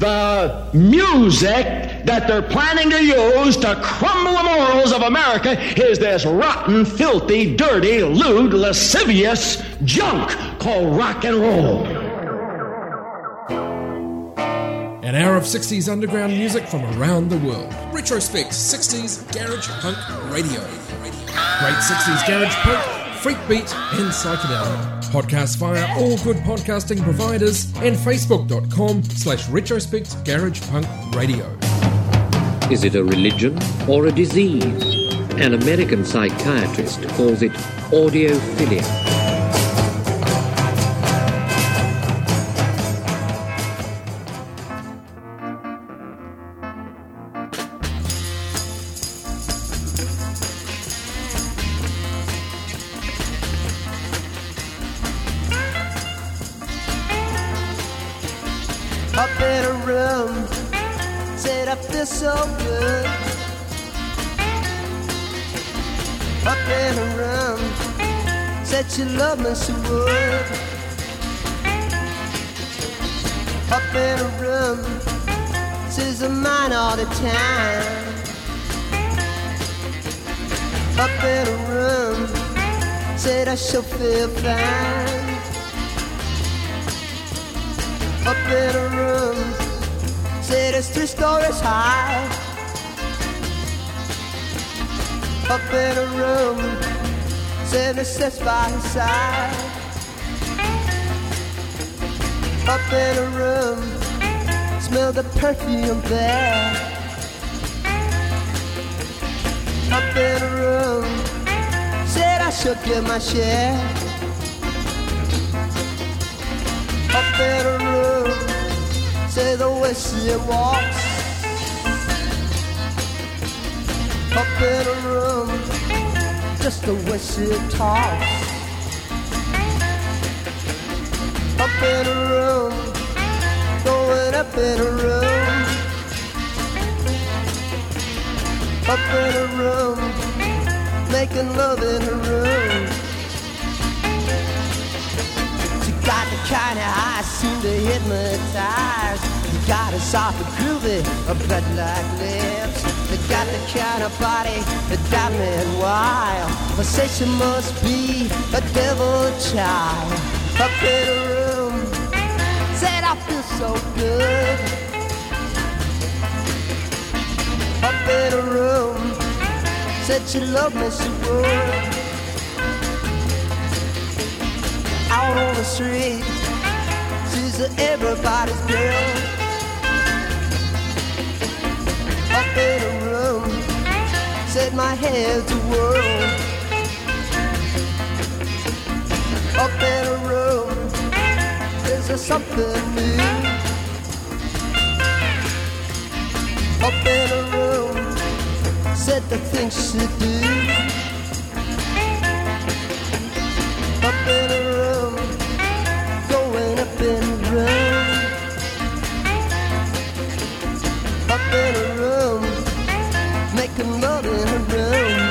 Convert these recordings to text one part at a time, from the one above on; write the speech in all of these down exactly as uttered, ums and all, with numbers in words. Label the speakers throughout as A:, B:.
A: the music that they're planning to use to crumble the morals of America is this rotten, filthy, dirty, lewd, lascivious junk called rock and roll.
B: An hour of sixties underground music from around the world. Retrospect sixties Garage Punk Radio. Great sixties Garage Punk, Freak Beat and Psychedelic. Podcast via all good podcasting providers and facebook.com slash retrospect garage punk radio.
C: Is it a religion or a disease? An American psychiatrist calls it audiophilia.
D: Up in a room, said I feel so good. Up in a room, said you love me so would. Up in a room, says I'm mine all the time. Up in a room, said I shall feel fine. Up in a room, said it's three stories high. Up in a room, said it sits by his side. Up in a room, smell the perfume there. Up in a room, said I should get my share. Up in a room, say the way she walks. Up in a room, just the way she talks. Up in a room, going up in a room. Up in a room, making love in a room. Got the kind of eyes seem to hypnotize. You got a soft and groovy, a blood-like lips. You got the kind of body that got me wild. I say she must be a devil child. Up in a room, said I feel so good. Up in a room, said she loved me so good. Out on the street, she's everybody's girl. Up in a room, said my head's a whirl. Up in a room, there's a something new. Up in a room, said the things she do. Up in a room, going up in a room. Up in a room, making love in a room.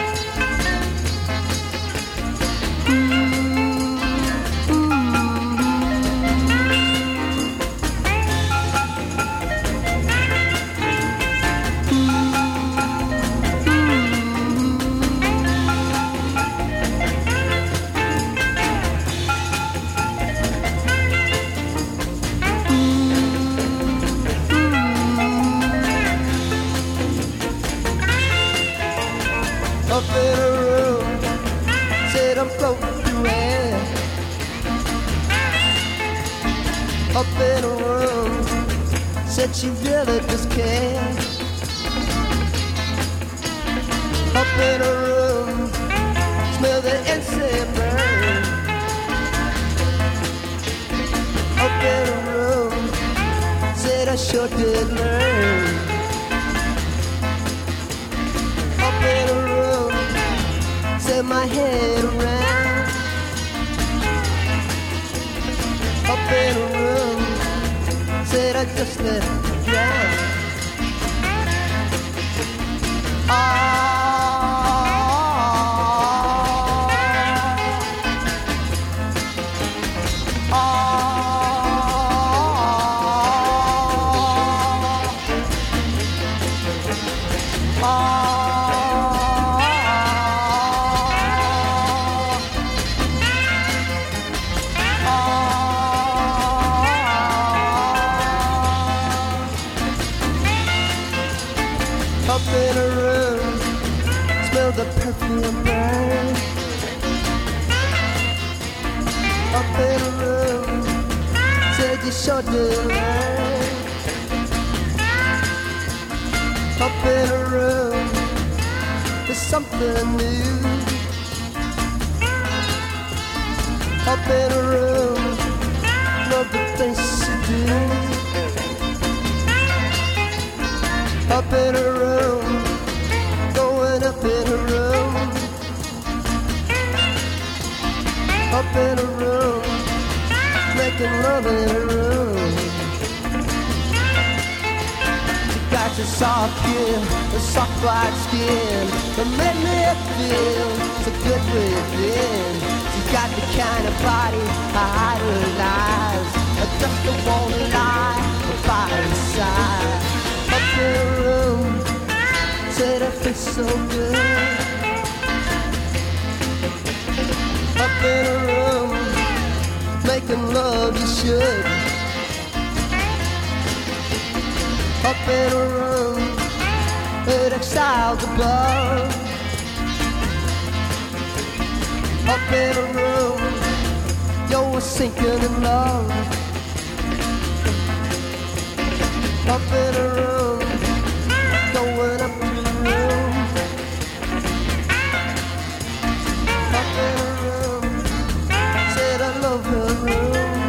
D: Up in a room, said I'm floating through air. Up in a room, said she really just cared. Up in a room, smell the incense burn. Up in a room, said I sure did learn. Up in a room, set my head around. Up in a room, said I just let it drown. Ah. Ah. Up in a room, smell the perfume burn. Up in a room, said you should learn. Up in a room, there's something new. Up in a room, love the things you do. Up in a room, going up in a room. Up in a room, making love in a room. You got your soft skin, the soft white skin that made me feel so good within. You got the kind of body I idolize, I just don't wanna lie by your side. Up in a room, said I feel so good. Up in a room, making love you should. Up in a room, with exiles above. Up in a room, you're sinking in love. Up in a room, going up to the room. Up in a room, said I love her room.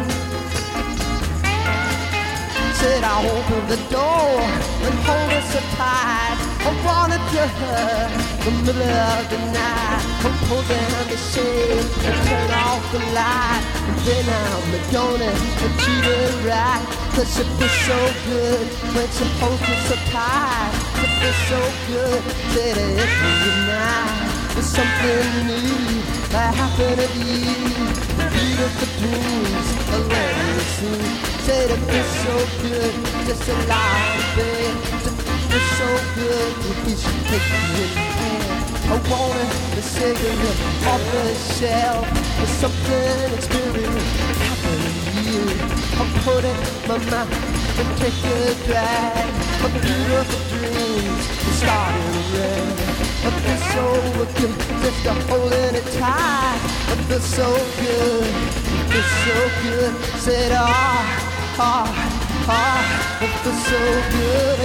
D: Said I open the door and hold her so tight. I wanted to her the middle of the night. I pull down the shade and turn off the light. And then I'm gonna treat her right. Cause it feels so good when she holds me so tight. It feels so good that every night there's something new that happened to you. Beautiful dreams, a legacy. Said it feels so good just to lie in bed. It feels so good if you should take me in your hand. I wanted the cigarette off the shelf. There's something experience happening to you. I put it in my mouth and take a drag. My beautiful dreams are starting to rain. I feel so good just to holding it tight. I feel so good, I feel so good. Said ah, ah, ah. I feel so good.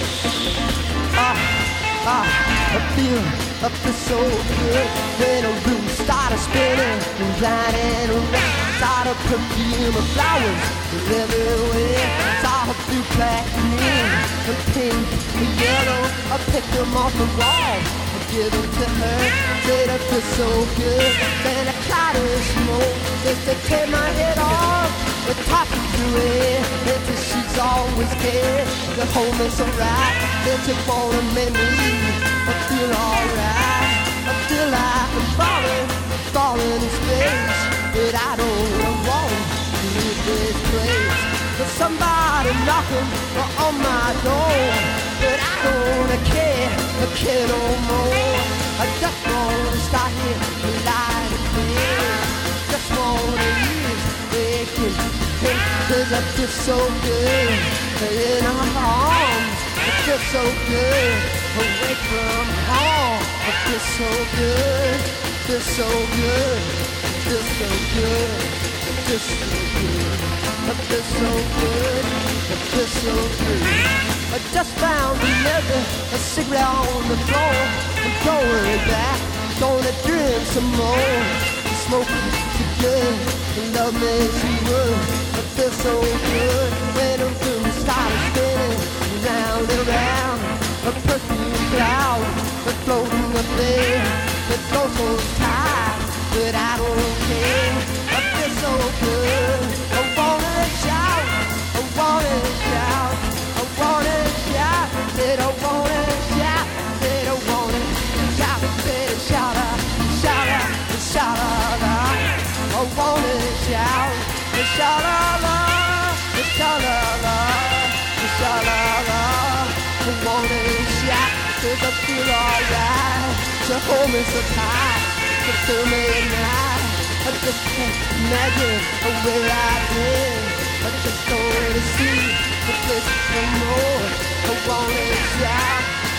D: Ah, ah. I feel, I feel so good. When a room started spinning and lighting around. Saw the perfume of flowers everywhere. Saw her blue, black, green, and pink, and yellow. I picked them off the wall, I give them to her. Said I feel so good. Then I tried to smoke, just to take my head off. But talking to her, until she's always there. To hold me so right, then to fall and make me I feel alright. I feel like I'm falling, falling in space. But I don't want to leave this place. There's somebody knocking on my door. But I don't care, I care no more. I just want to start here to light a flame. Just want to use waking, hey, cause I feel so good in her arms. I feel so good away from home. I feel so good, feel so good. Feel so good, feel so good. I feel so good, I feel so good. I just found another a cigarette on the floor. I'm going back, gonna drink some more. Smoking too good, and love makes me good. I feel so good when the room started spinning round and round. A perfume cloud, but floating up there, it goes so tight. But I don't care, I feel so good. I wanna shout, I wanna shout, I wanna shout. Said I wanna shout, said I wanna shout. Said shout out, shout out, shout out. I wanna shout, shout out, shout out, shout out. I wanna shout, 'cause I feel alright. So hold me so tight. To me now, I just can't imagine where I've been. I just don't want to see the place no more. I wanna shout,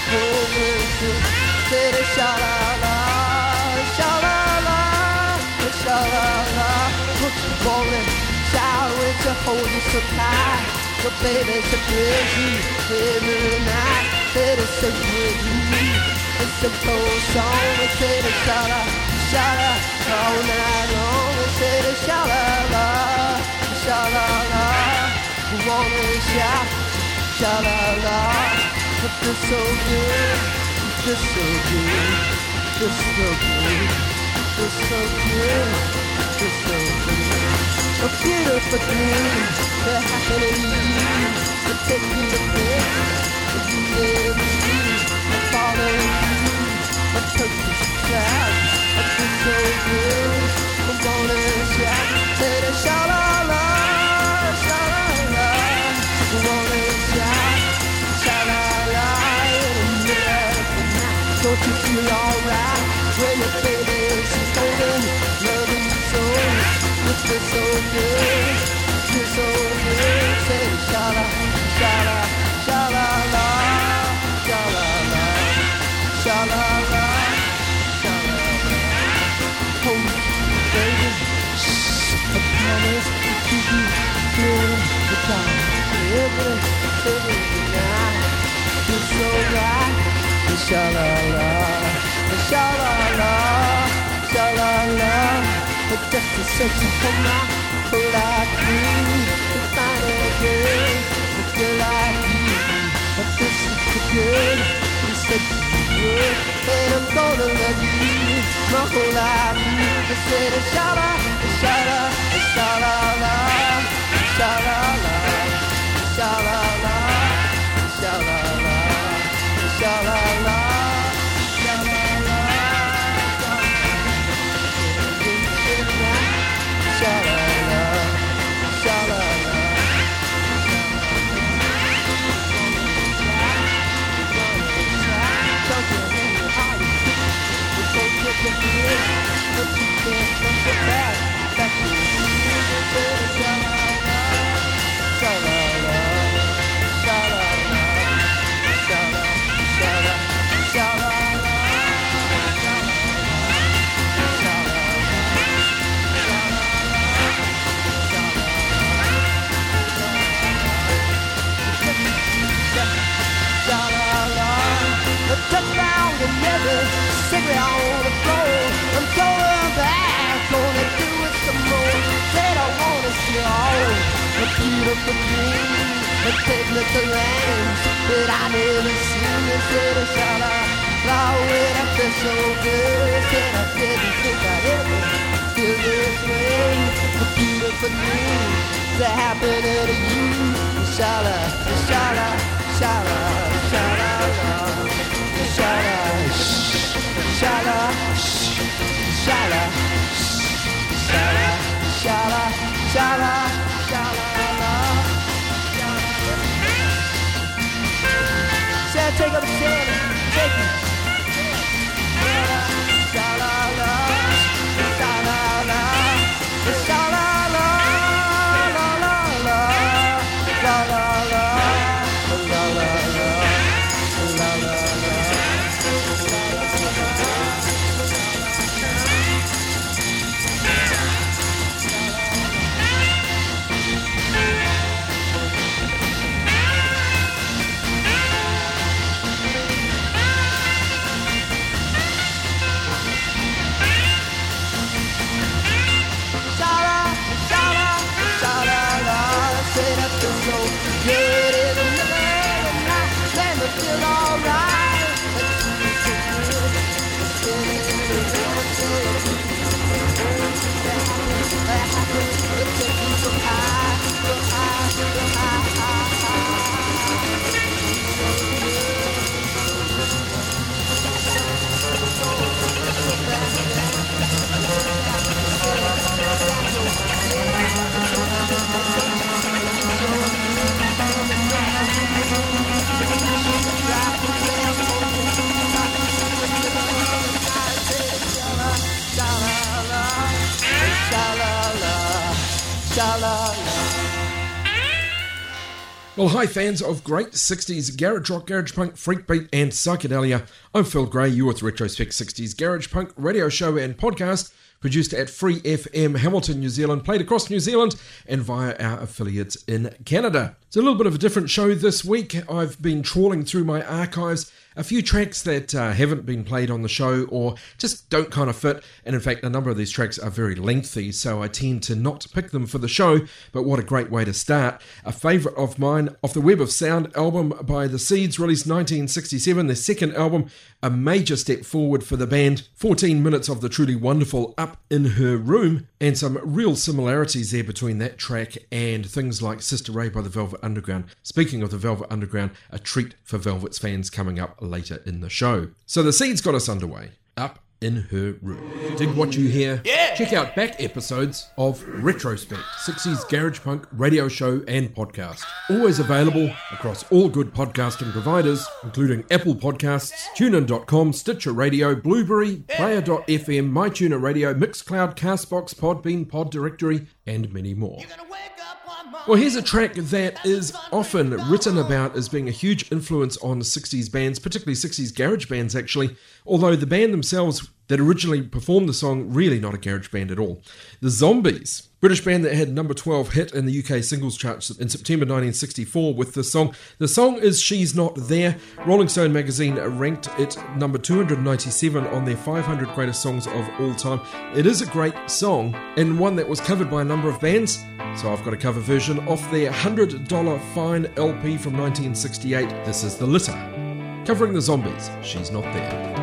D: Say the sha-la-la, sha-la-la, sha-la-la. Put you falling, shower with you, hold you so tight. Your baby's a crazy every night. Say the sacred music, it's a cold song. We say the sha-la, sha-la, all night long. We say the sha-la-la, sha-la-la. We wanna shout, sha-la-la. But this so good, this so good, this so good, this so good, this so good. A beautiful dream, the happening you, the taking the place, the you never see, the following you, the purpose cloud. But this so good, I'm gonna shout, say the sha-la-la, sha-la-la. I'm gonna shout, sha-la-la. Don't you feel alright when your baby is holding, loving you so? You feel so good, you feel so good. Say sha-la, sha-la, sha-la-la, sha-la-la, sha-la-la, sha-la-la. Hold me, baby, I promise to keep you feeling the time. Every, every night, feel so right. Sha-la-la, sha-la-la, sha-la-la. But just a search for my whole life to find a girl, a girl like you. But this is the girl who said you would, and I'm gonna love you my whole life. I said sha-la, sha-la, sha-la-la, sha-la-la, sha-la-la, sha-la-la. Sha-la-la, sha-la-la, sha-la-la, sha-la-la, sha-la-la. Don't you hang your heart, you don't get the feeling, but you can't push it back, back to the feeling. Sha-la-la, sha-la-la, sha-la-la. Touchdown, you never cigarette on the floor. I'm going back, gonna do it some more. Said I wanna see all a beautiful dream, a technical range that I never seen. They said a sha-la, fly away, that feels so good. Said I didn't think I'd ever feel this way. A beautiful dream that happened to you. Sha-la, sha-la, sha-la, sha-la-la. Sha-la, sha-la, sha-la, sha-la, sha-la, sha-la, sha-la-la. Say, take up the stand, take it. Sha-la, sha-la-la, sha-la-la, sha-la-la, la-la-la, la-la-la, la-la-la, la-la-la. Good in the middle of the night, and I feel alright. It takes me so high, so high, so high, high,
B: Well, hi fans of great sixties garage rock, garage punk, freakbeat and psychedelia. I'm Phil Gray, you're with Retrospect sixties Garage Punk radio show and podcast, produced at Free F M Hamilton, New Zealand, played across New Zealand and via our affiliates in Canada. It's a little bit of a different show this week. I've been trawling through my archives, a few tracks that uh, haven't been played on the show or just don't kind of fit, and in fact a number of these tracks are very lengthy, so I tend to not pick them for the show, but what a great way to start. A favourite of mine, Off the Web of Sound album by The Seeds, released nineteen sixty-seven, their second album, a major step forward for the band, fourteen minutes of the truly wonderful Up in Her Room, and some real similarities there between that track and things like Sister Ray by the Velvet Underground. Speaking of the Velvet Underground, a treat for Velvet's fans coming up later in the show. So The Seeds got us underway. Up in Her Room. Dig what you hear? Yeah! Check out back episodes of Retrospect, sixties Garage Punk radio show and podcast. Always available across all good podcasting providers, including Apple Podcasts, TuneIn dot com, Stitcher Radio, Blueberry, Player dot f m, MyTuner Radio, Mixcloud, Castbox, Podbean, Pod Directory, and many more. Well, here's a track that is often written about as being a huge influence on sixties bands, particularly sixties garage bands actually, although the band themselves that originally performed the song, really not a garage band at all. The Zombies, British band that had number twelve hit in the U K singles charts in September nineteen sixty-four with the song. The song is She's Not There. Rolling Stone magazine ranked it number two hundred ninety-seven on their five hundred greatest songs of all time. It is a great song and one that was covered by a number of bands, so I've got a cover version off their one hundred dollars Fine L P from nineteen sixty-eight. This is The Litter, covering the Zombies, She's Not There.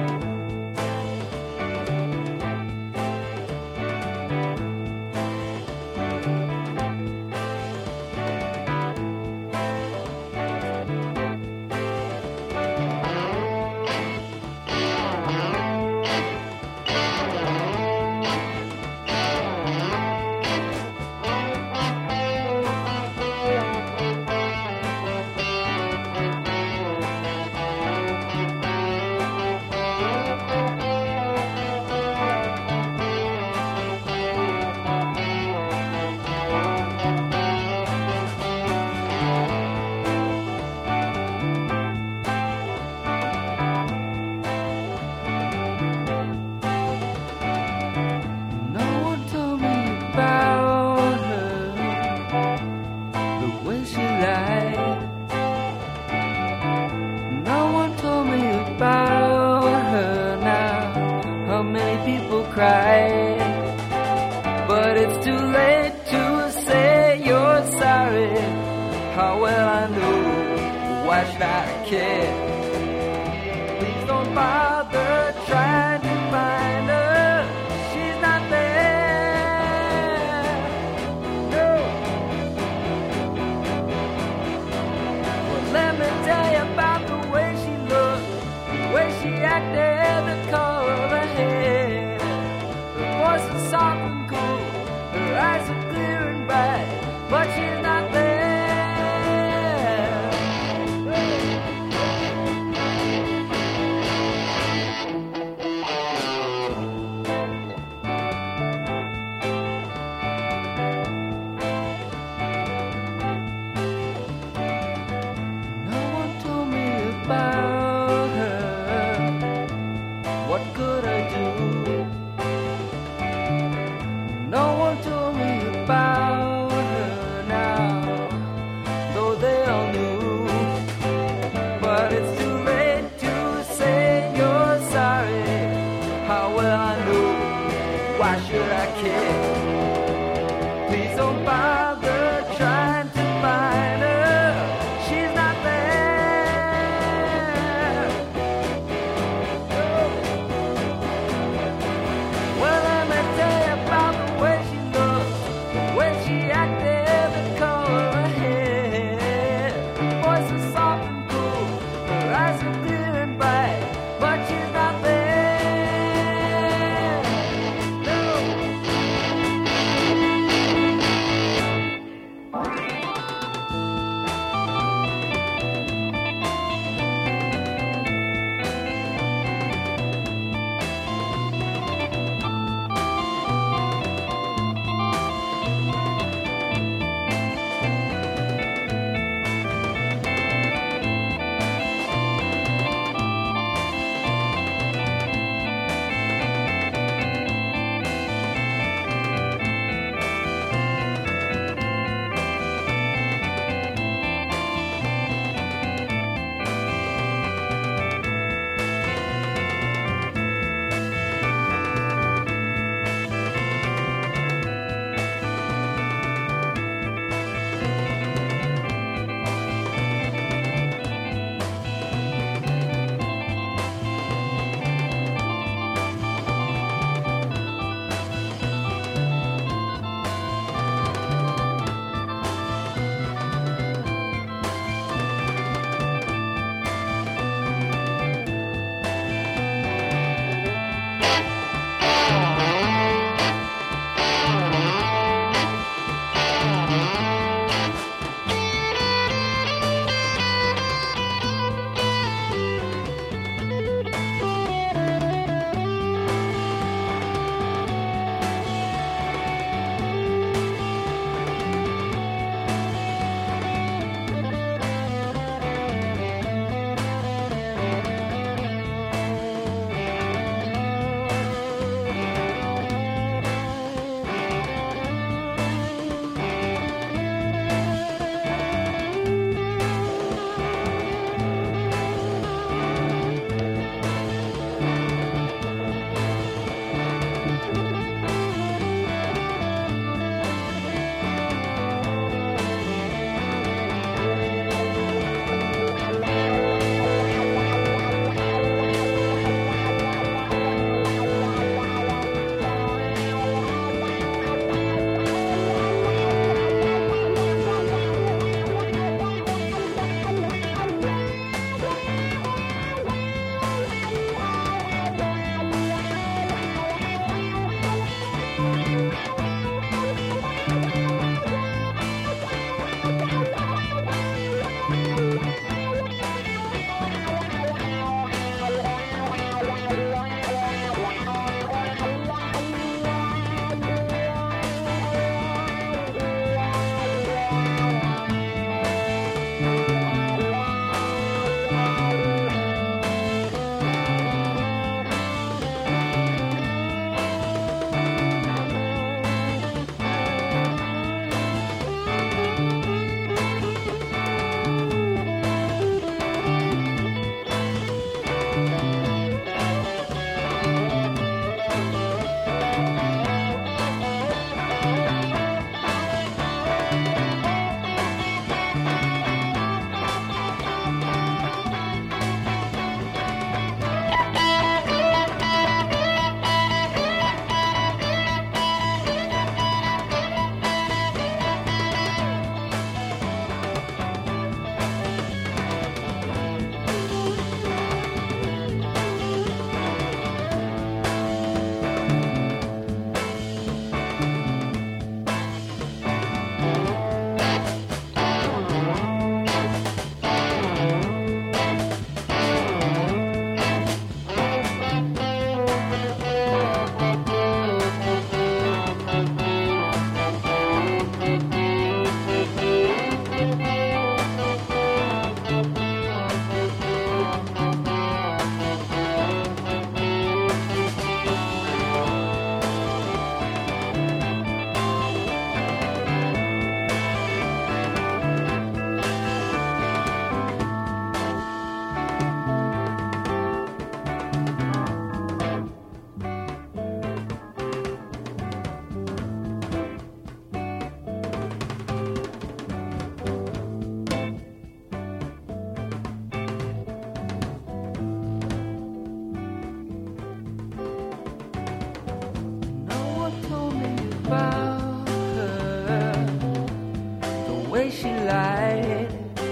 E: she lied.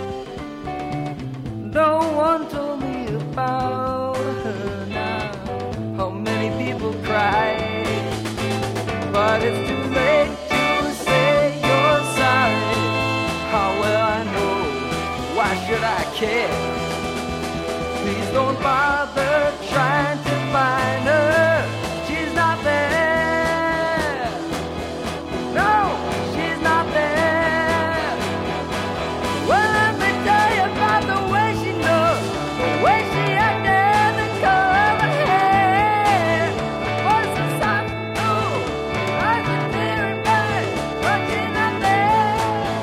E: No one told me about her now. How many people cried, but it's too late to say you're sorry. How will I know? Why should I care? Please don't bother trying to find her. She's not there. No, she's not there. Well, let me tell you about the way she looked, the way she acted, the color of her hair. Voice so soft and cool, eyes are clear and bright, but she's not there.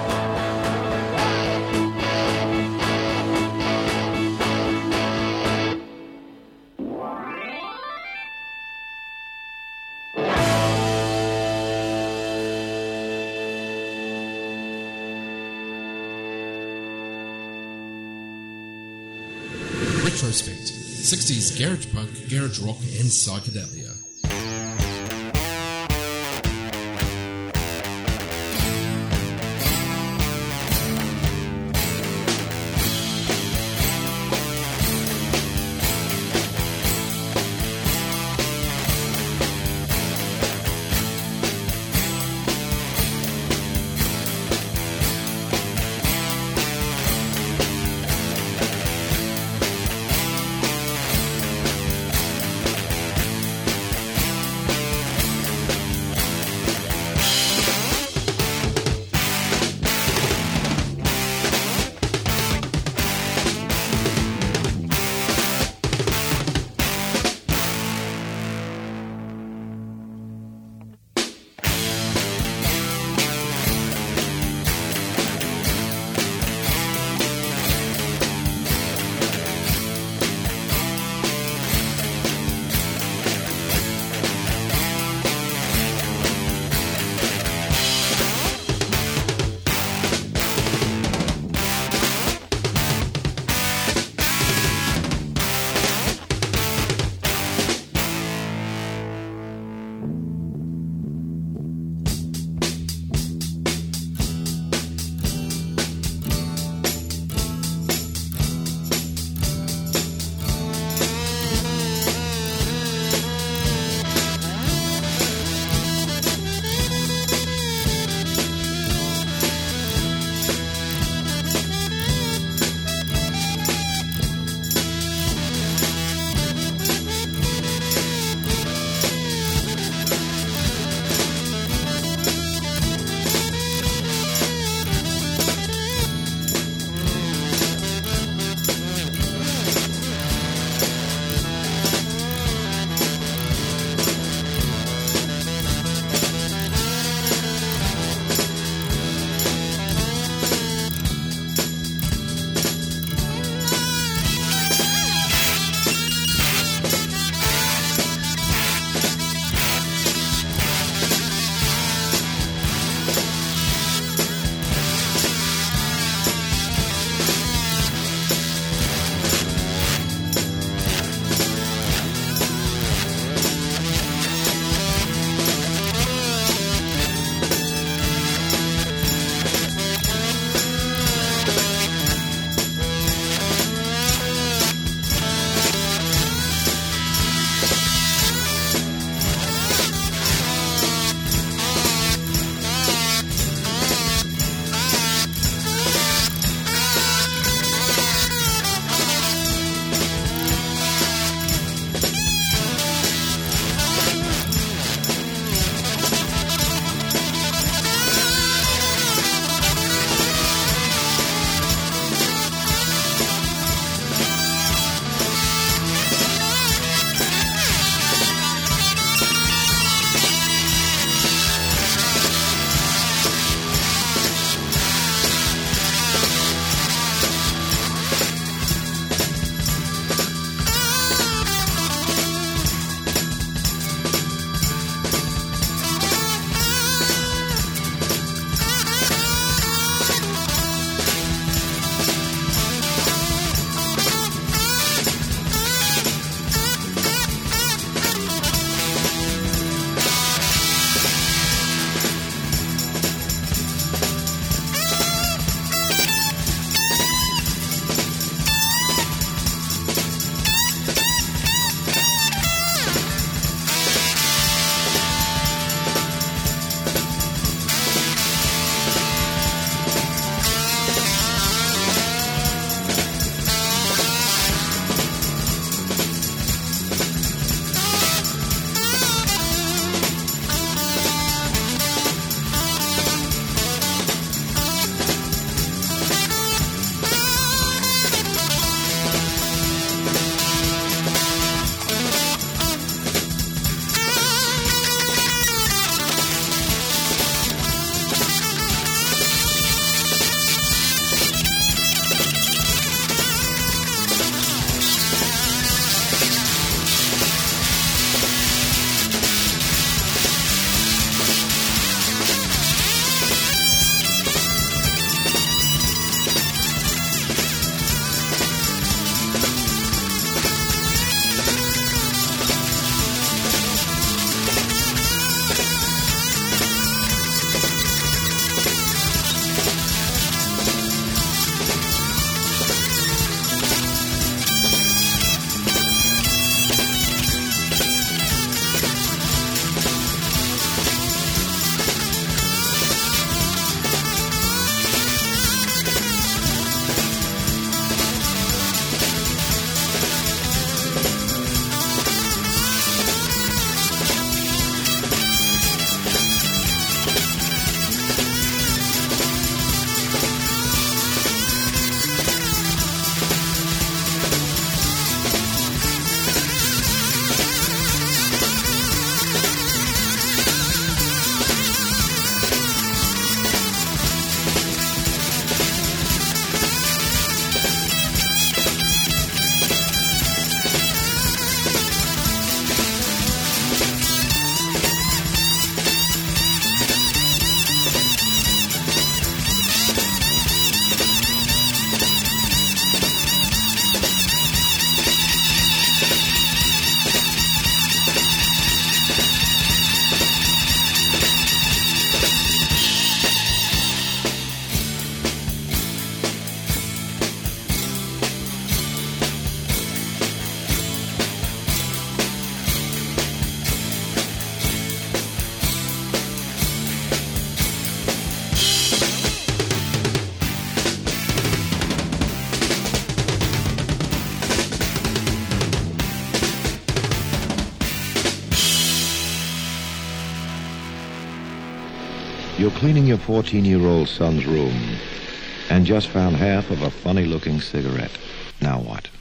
B: Retrospect, sixties garage punk, garage rock and psychedelia.
F: You're cleaning your fourteen-year-old son's room and just found half of a funny-looking cigarette. Now what?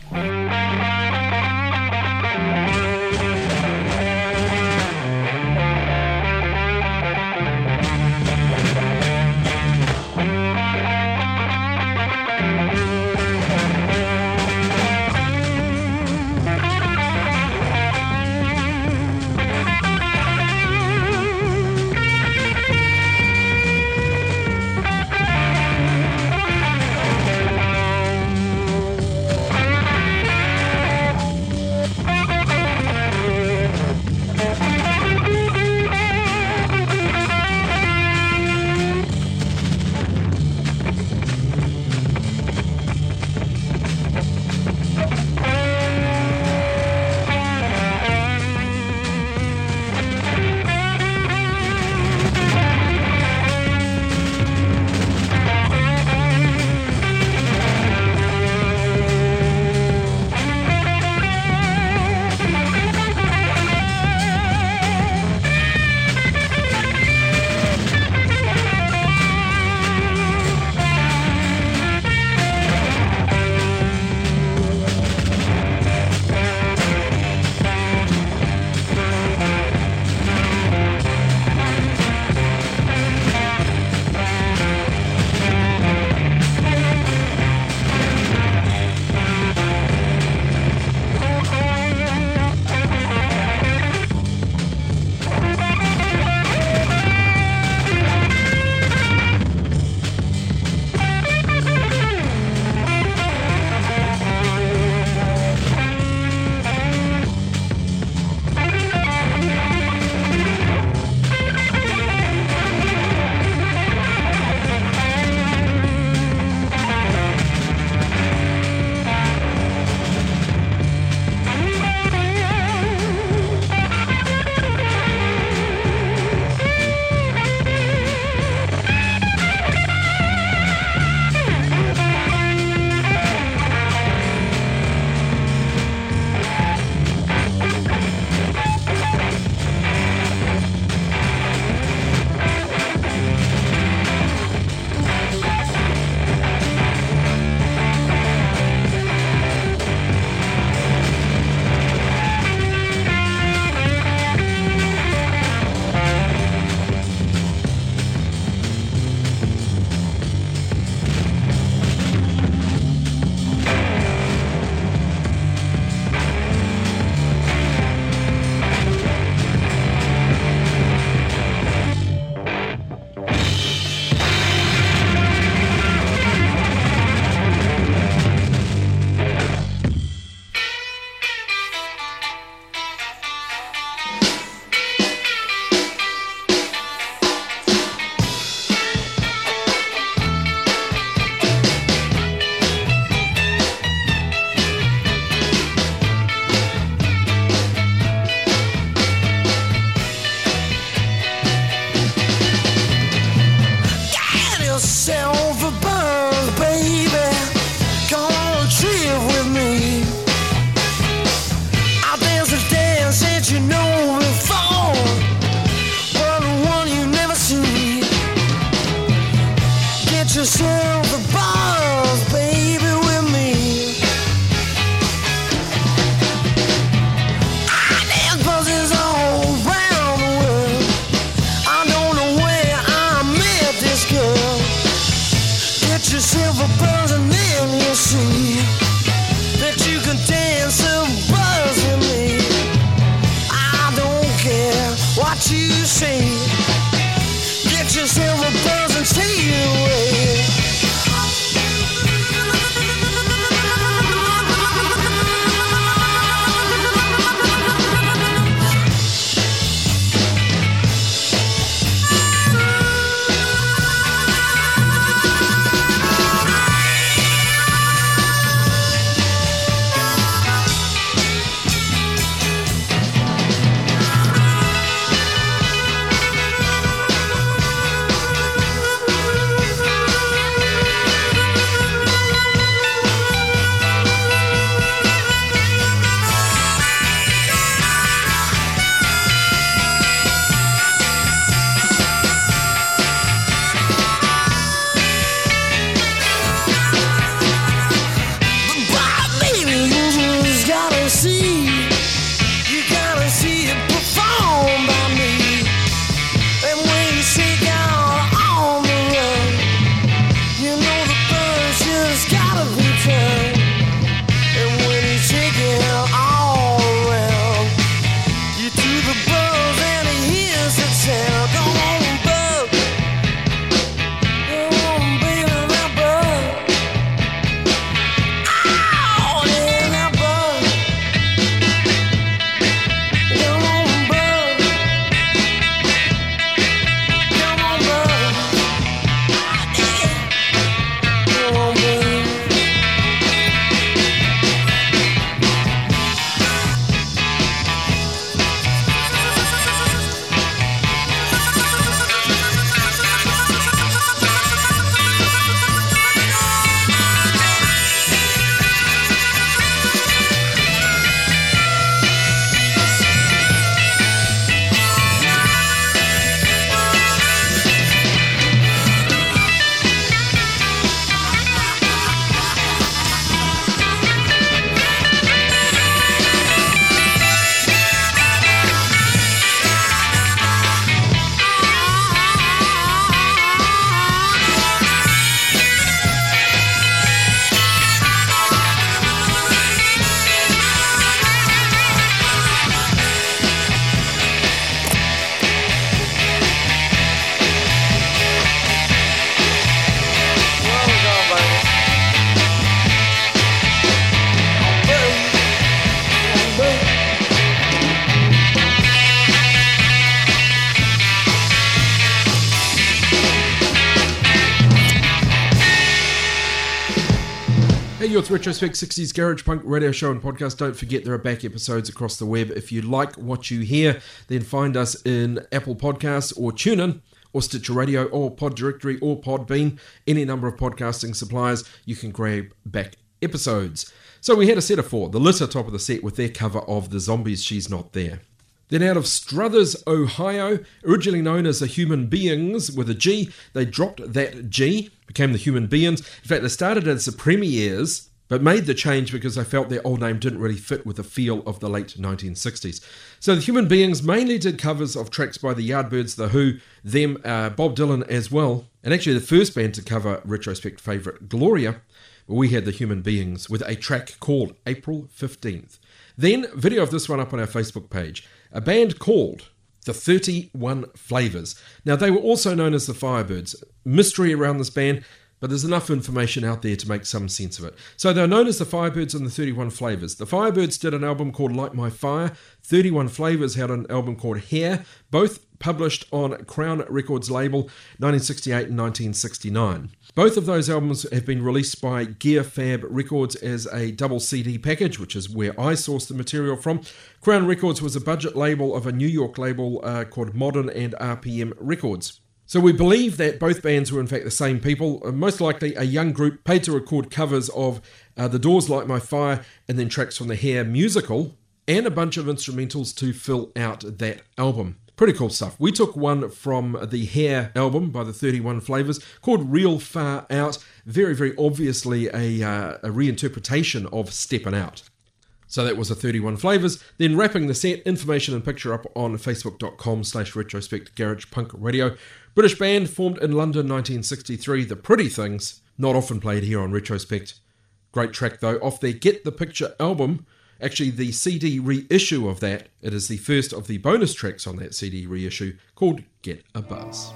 B: you're with Retrospect sixties Garage Punk radio show and podcast. Don't forget there are back episodes across the web. If you like what you hear, then find us in Apple Podcasts or TuneIn or Stitcher Radio or Pod Directory or Podbean. Any number of podcasting suppliers, you can grab back episodes. So we had a set of four. The Litter, top of the set, with their cover of The Zombies' She's Not There. Then out of Struthers, Ohio, originally known as the Human Beings with a G, they dropped that G, became the Human Beings. In fact, they started as the Premiers, but made the change because they felt their old name didn't really fit with the feel of the late nineteen sixties. So the Human Beings mainly did covers of tracks by the Yardbirds, The Who, them, uh, Bob Dylan as well. And actually the first band to cover Retrospect favourite Gloria, we had the Human Beings with a track called April fifteenth. Then, video of this one up on our Facebook page. A band called the thirty-one Flavours. Now, they were also known as the Firebirds. Mystery around this band, but there's enough information out there to make some sense of it. So they're known as the Firebirds and the thirty-one Flavours. The Firebirds did an album called Light My Fire. thirty-one Flavours had an album called Hair, both published on Crown Records label, nineteen sixty-eight and nineteen sixty-nine. Both of those albums have been released by Gear Fab Records as a double C D package, which is where I sourced the material from. Crown Records was a budget label of a New York label uh, called Modern and R P M Records. So we believe that both bands were in fact the same people, uh, most likely a young group paid to record covers of uh, The Doors' Light My Fire and then tracks from the Hair musical and a bunch of instrumentals to fill out that album. Pretty cool stuff. We took one from the Hair album by the thirty-one Flavours called Real Far Out. Very, very obviously a, uh, a reinterpretation of Steppin' Out. So that was the thirty-one Flavours. Then wrapping the set, information and picture up on facebook.com slash retrospect garage punk radio. British band formed in London nineteen sixty-three. The Pretty Things, not often played here on Retrospect. Great track though, off their Get the Picture album. Actually, the C D reissue of that, it is the first of the bonus tracks on that C D reissue called Get a Buzz.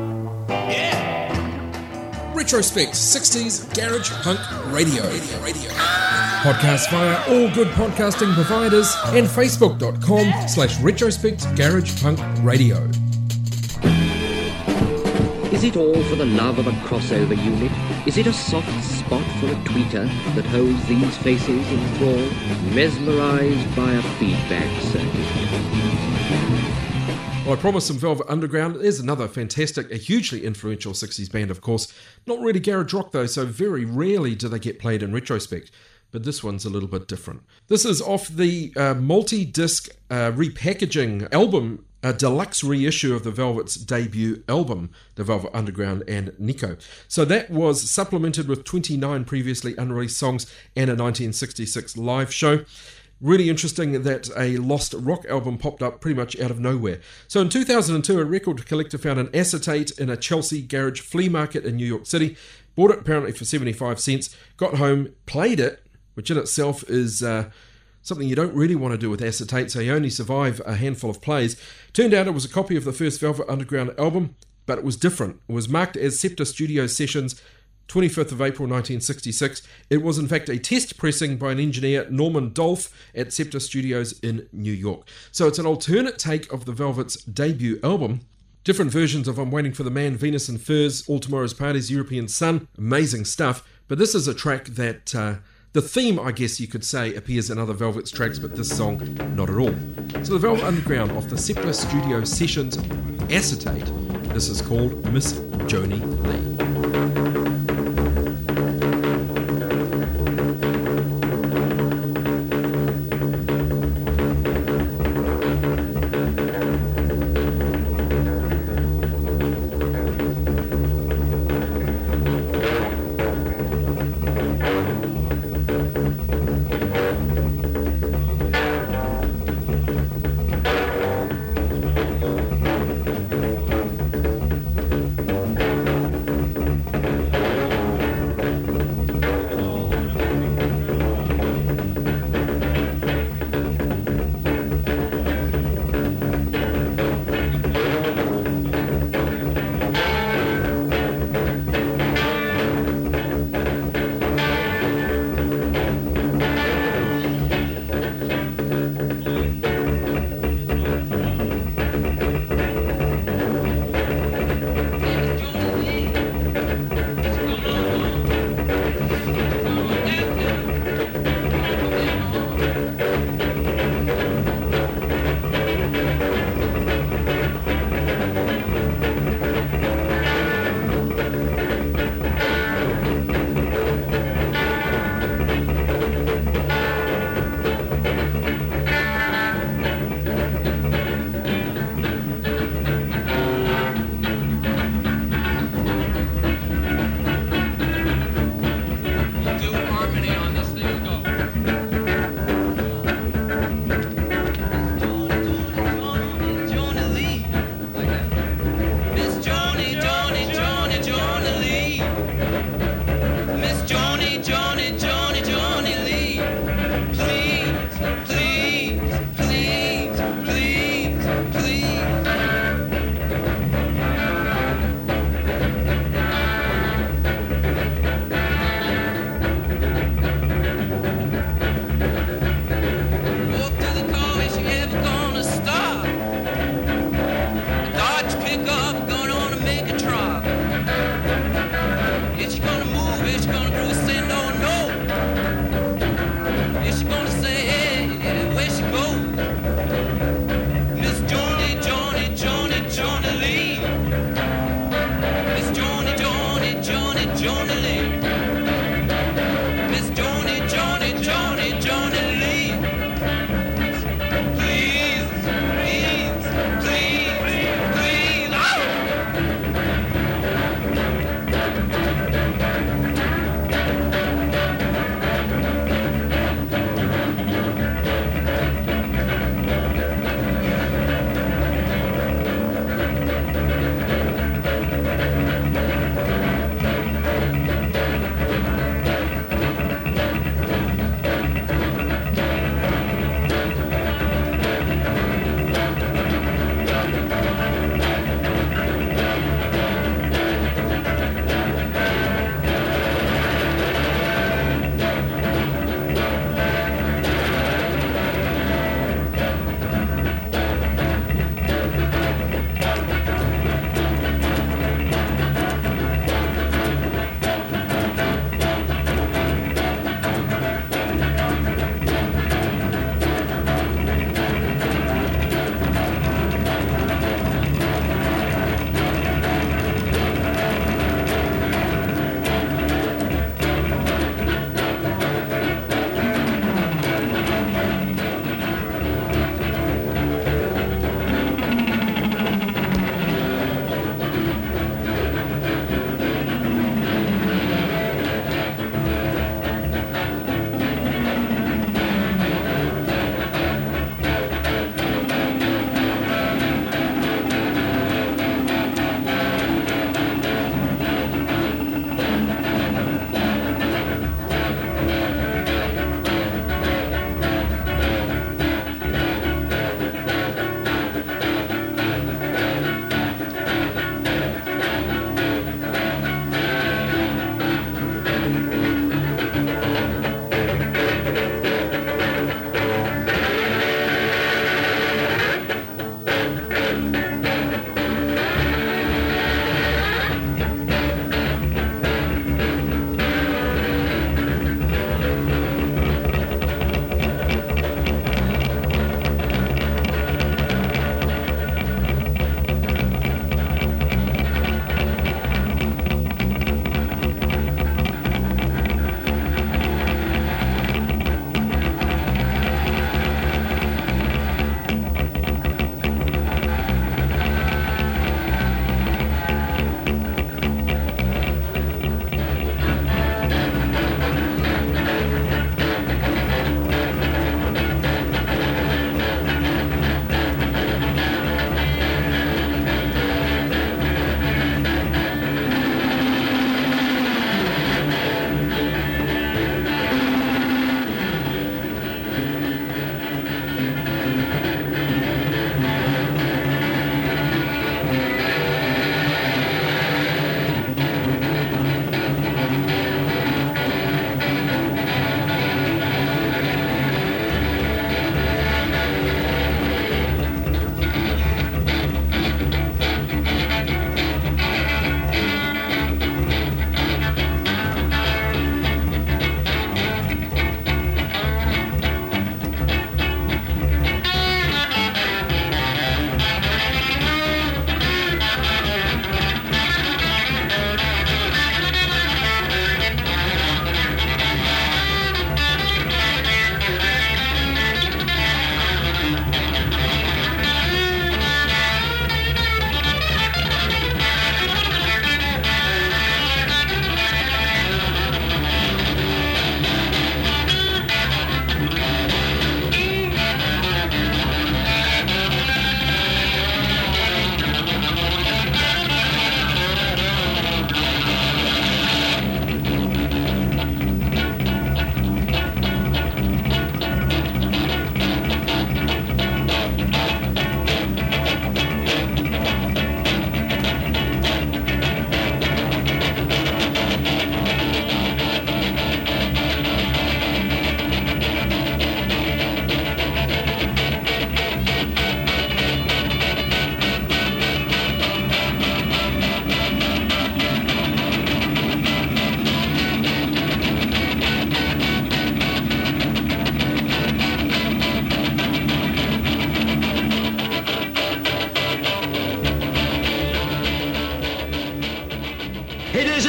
B: Yeah! Retrospect sixties Garage Punk Radio. Radio, radio. Podcast via all good podcasting providers and facebook.com slash retrospect garage punk radio.
C: Is it all for the love of a crossover unit? Is it a soft spot for a tweeter that holds these faces in thrall, mesmerised by a feedback circuit?
B: Well, I promised some Velvet Underground. There's another fantastic, a hugely influential sixties band, of course. Not really garage rock, though, so very rarely do they get played in Retrospect. But this one's a little bit different. This is off the uh, multi-disc uh, repackaging album, a deluxe reissue of the Velvet's debut album, The Velvet Underground and Nico. So that was supplemented with twenty-nine previously unreleased songs and a nineteen sixty-six live show. Really interesting that a lost rock album popped up pretty much out of nowhere. So in two thousand two, a record collector found an acetate in a Chelsea garage flea market in New York City, bought it apparently for seventy-five cents, got home, played it, which in itself is uh, something you don't really want to do with acetate, so you only survive a handful of plays. Turned out it was a copy of the first Velvet Underground album, but it was different. It was marked as Scepter Studios Sessions, twenty-fifth of April nineteen sixty-six. It was in fact a test pressing by an engineer, Norman Dolph, at Scepter Studios in New York. So it's an alternate take of the Velvet's debut album. Different versions of I'm Waiting for the Man, Venus and Furs, All Tomorrow's Parties, European Sun. Amazing stuff. But this is a track that... Uh, The theme, I guess you could say, appears in other Velvet's tracks, but this song, not at all. So the Velvet Underground off the Scepter Studio Sessions acetate. This is called Miss Joni Lee.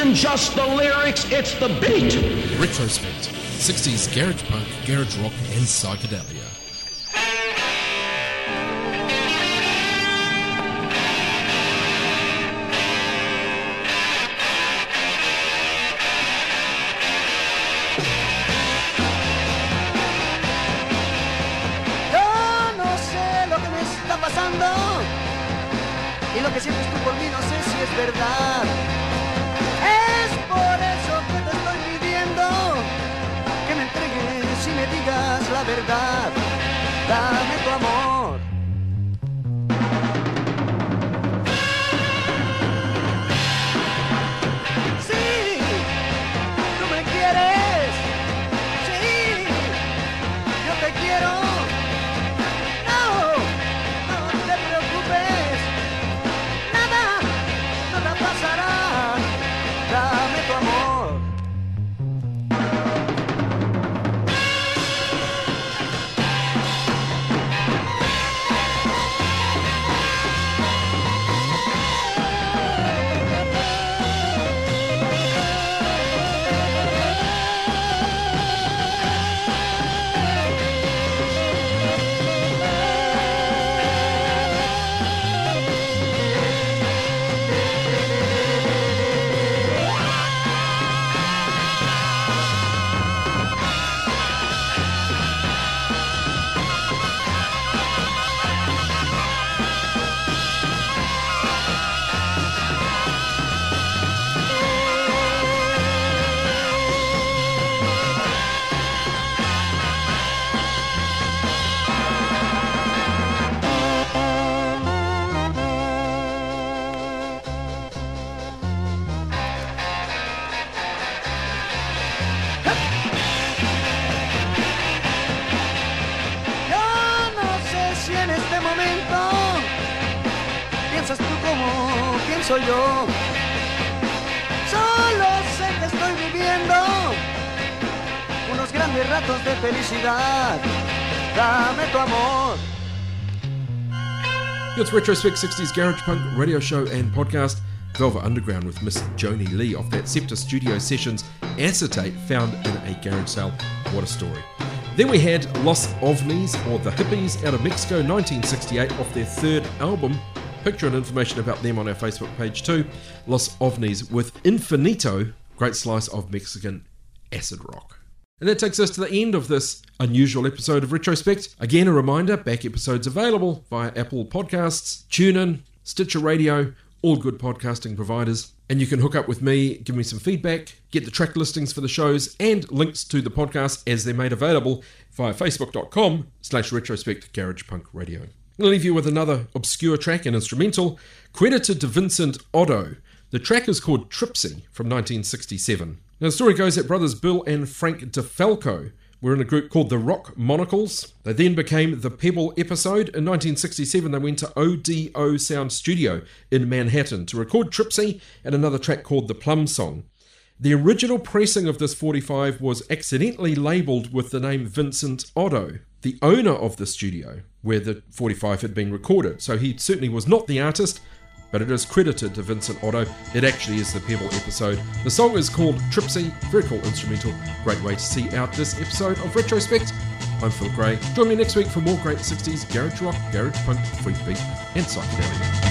A: isn't just the lyrics, it's the beat.
B: Retrospect, sixties garage punk, garage rock and psychedelia.
D: Y lo que sientes tú por mí no sé si es verdad. Es por eso que te estoy pidiendo que me entregues y me digas la verdad. Dame tu amor. Sí, tú me quieres. Sí, yo te quiero. Dame tu amor. Soy yo, solo sé que estoy viviendo unos grandes ratos de felicidad. Dame tu amor.
B: It's Retrospect sixties Garage Punk radio show and podcast. Velvet Underground with Miss Joni Lee off that Scepter Studio Sessions acetate found in a garage sale. What a story. Then we had Los Ovnis, or the Hippies, out of Mexico, nineteen sixty-eight, off their third album. Picture and information about them on our Facebook page too. Los Ovnis with Infinito, great slice of Mexican acid rock. And that takes us to the end of this unusual episode of Retrospect. Again, a reminder, back episodes available via Apple Podcasts, TuneIn, Stitcher Radio, all good podcasting providers. And you can hook up with me, give me some feedback, get the track listings for the shows and links to the podcast as they're made available via facebook.com slash retrospect garage punk radio. I'm going to leave you with another obscure track and instrumental, credited to Vincent Otto. The track is called Tripsy from nineteen sixty-seven. Now the story goes that brothers Bill and Frank DeFalco were in a group called the Rock Monocles. They then became the Pebble Episode. In nineteen sixty-seven they went to O D O Sound Studio in Manhattan to record Tripsy and another track called The Plum Song. The original pressing of this forty-five was accidentally labelled with the name Vincent Otto, the owner of the studio where the forty-five had been recorded. So he certainly was not the artist, but it is credited to Vincent Otto. It actually is the Pebble Episode. The song is called Tripsy, very cool instrumental. Great way to see out this episode of Retrospect. I'm Phil Gray. Join me next week for more great sixties garage rock, garage punk, freak beat and psychedelia.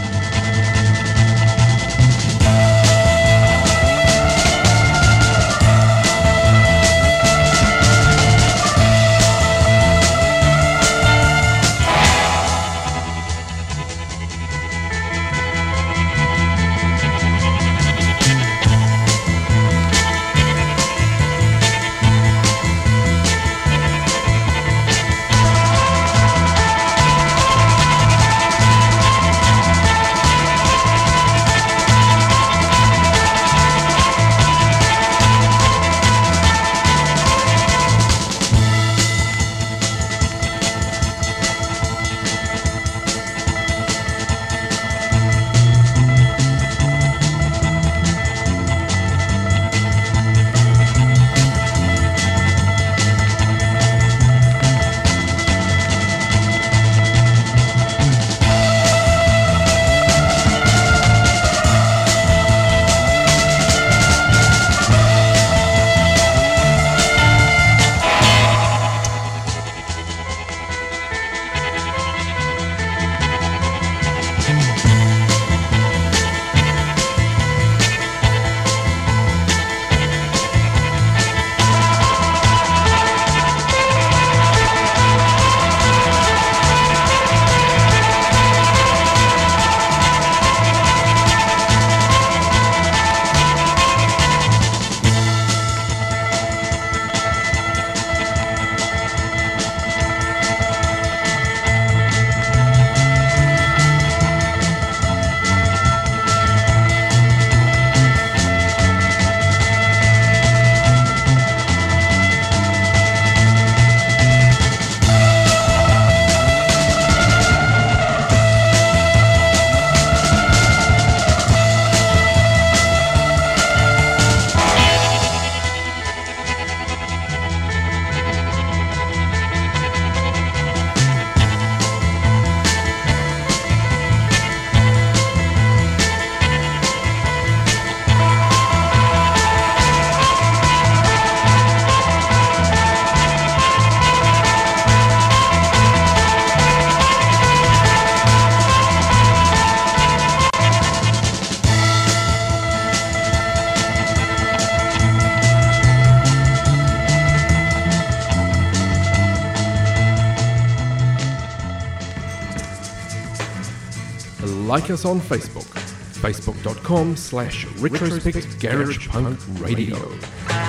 B: like us on Facebook, facebook.com slash retrospect garage punk radio.